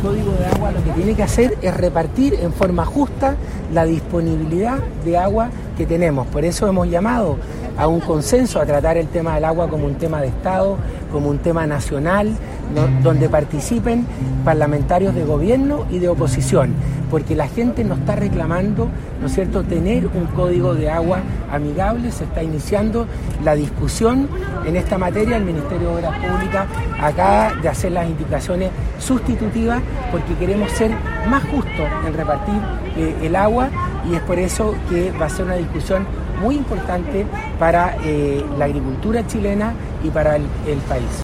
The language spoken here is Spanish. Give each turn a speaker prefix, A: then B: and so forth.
A: Código de Agua lo que tiene que hacer es repartir en forma justa la disponibilidad de agua que tenemos. Por eso hemos llamado a un consenso a tratar el tema del agua como un tema de Estado, como un tema nacional, donde participen parlamentarios de gobierno y de oposición, porque la gente nos está reclamando, ¿no es cierto?, tener un código de agua amigable. Se está iniciando la discusión en esta materia. El Ministerio de Obras Públicas acaba de hacer las indicaciones sustitutivas porque queremos ser más justos en repartir el agua, y es por eso que va a ser una discusión muy importante para la agricultura chilena y para el país.